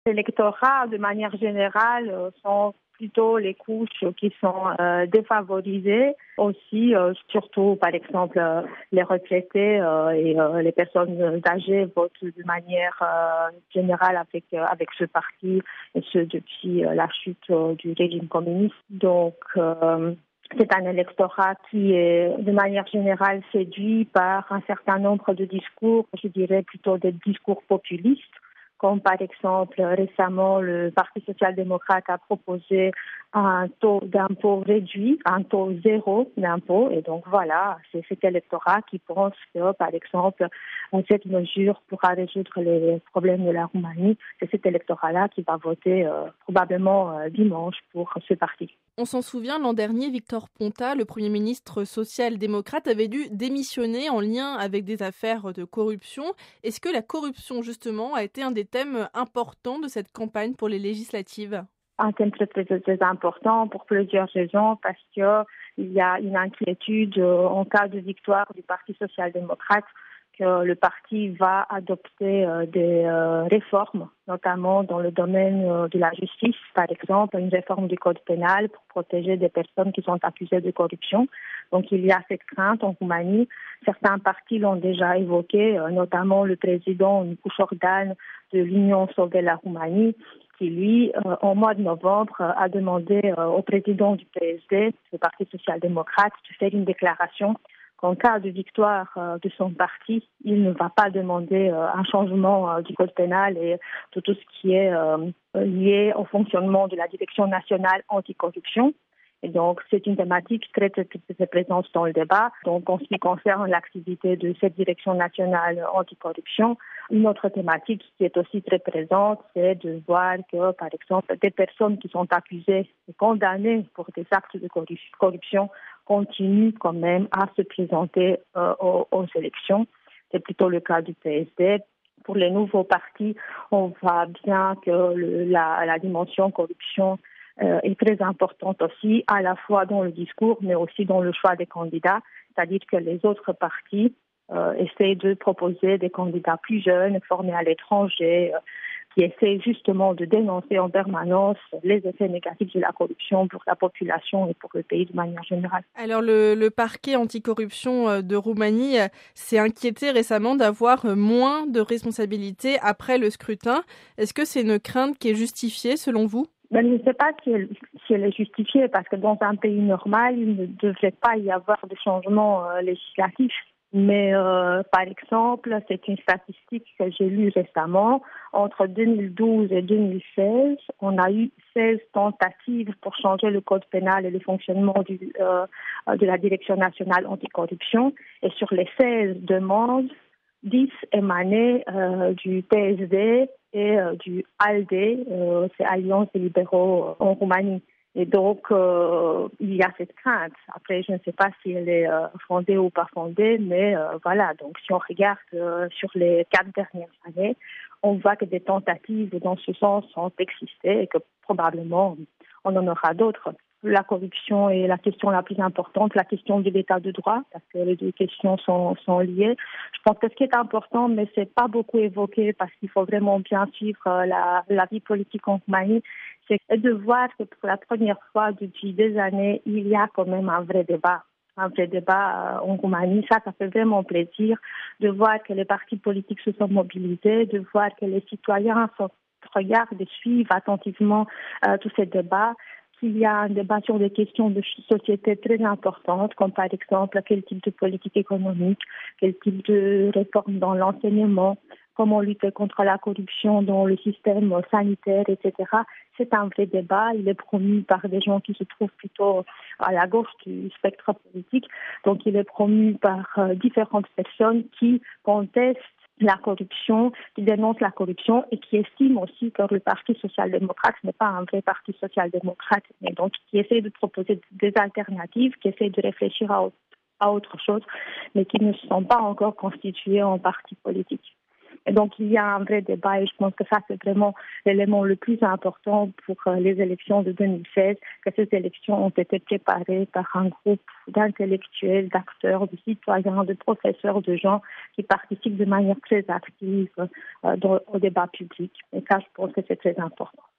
L'électorat, de manière générale, sont plutôt les couches qui sont défavorisées. Aussi, surtout, par exemple, les retraités et les personnes âgées votent de manière générale avec ce parti, et ce depuis la chute du régime communiste. Donc, c'est un électorat qui est de manière générale séduit par un certain nombre de discours, je dirais plutôt des discours populistes, comme par exemple récemment le Parti social-démocrate a proposé un taux d'impôt réduit, un taux zéro d'impôt. Et donc voilà, c'est cet électorat qui pense que, par exemple, cette mesure pourra résoudre les problèmes de la Roumanie. C'est cet électorat-là qui va voter probablement dimanche pour ce parti. On s'en souvient, l'an dernier, Victor Ponta, le Premier ministre social-démocrate, avait dû démissionner en lien avec des affaires de corruption. Est-ce que la corruption, justement, a été un des thèmes importants de cette campagne pour les législatives ? Un thème très, très, très important pour plusieurs raisons, parce qu'il y a une inquiétude en cas de victoire du Parti social-démocrate que le parti va adopter des réformes, notamment dans le domaine de la justice, par exemple, une réforme du code pénal pour protéger des personnes qui sont accusées de corruption. Donc il y a cette crainte en Roumanie. Certains partis l'ont déjà évoqué, notamment le président Nicu de l'Union Sauver la Roumanie, qui, lui, en mois de novembre, a demandé au président du PSD, le Parti social-démocrate, de faire une déclaration qu'en cas de victoire de son parti, il ne va pas demander un changement du code pénal et de tout ce qui est lié au fonctionnement de la Direction nationale anticorruption. Et donc, c'est une thématique très, très, très présente dans le débat. Donc, en ce qui concerne l'activité de cette Direction nationale anticorruption, une autre thématique qui est aussi très présente, c'est de voir que, par exemple, des personnes qui sont accusées et condamnées pour des actes de corruption continuent quand même à se présenter aux élections. C'est plutôt le cas du PSD. Pour les nouveaux partis, on voit bien que la dimension corruption est très importante aussi, à la fois dans le discours, mais aussi dans le choix des candidats. C'est-à-dire que les autres partis essayent de proposer des candidats plus jeunes, formés à l'étranger, qui essaient justement de dénoncer en permanence les effets négatifs de la corruption pour la population et pour le pays de manière générale. Alors le parquet anticorruption de Roumanie s'est inquiété récemment d'avoir moins de responsabilités après le scrutin. Est-ce que c'est une crainte qui est justifiée selon vous ? Je ne sais pas si elle est justifiée, parce que dans un pays normal, il ne devrait pas y avoir de changement législatif. Mais par exemple, c'est une statistique que j'ai lue récemment. Entre 2012 et 2016, on a eu 16 tentatives pour changer le code pénal et le fonctionnement de la Direction nationale anticorruption. Et sur les 16 demandes, 10 émanaient du PSD et du ALDE, c'est Alliance des libéraux en Roumanie. Et donc, il y a cette crainte. Après, je ne sais pas si elle est fondée ou pas fondée, mais voilà. Donc, si on regarde sur les 4 dernières années, on voit que des tentatives dans ce sens ont existé et que probablement on en aura d'autres. La corruption est la question la plus importante, la question de l'état de droit, parce que les deux questions sont liées. Je pense que ce qui est important, mais c'est pas beaucoup évoqué, parce qu'il faut vraiment bien suivre la vie politique en Roumanie, c'est de voir que pour la première fois depuis des années, il y a quand même un vrai débat en Roumanie. Ça fait vraiment plaisir de voir que les partis politiques se sont mobilisés, de voir que les citoyens regardent et suivent attentivement tous ces débats. Il y a un débat sur des questions de société très importantes, comme par exemple quel type de politique économique, quel type de réforme dans l'enseignement, comment lutter contre la corruption dans le système sanitaire, etc. C'est un vrai débat. Il est promu par des gens qui se trouvent plutôt à la gauche du spectre politique. Donc, il est promu par différentes personnes qui contestent la corruption, qui dénonce la corruption et qui estime aussi que le Parti social-démocrate n'est pas un vrai parti social-démocrate, mais donc qui essaie de proposer des alternatives, qui essaie de réfléchir à autre chose, mais qui ne sont pas encore constitués en parti politique. Et donc, il y a un vrai débat et je pense que ça, c'est vraiment l'élément le plus important pour les élections de 2016, que ces élections ont été préparées par un groupe d'intellectuels, d'acteurs, de citoyens, de professeurs, de gens qui participent de manière très active au débat public. Et ça, je pense que c'est très important.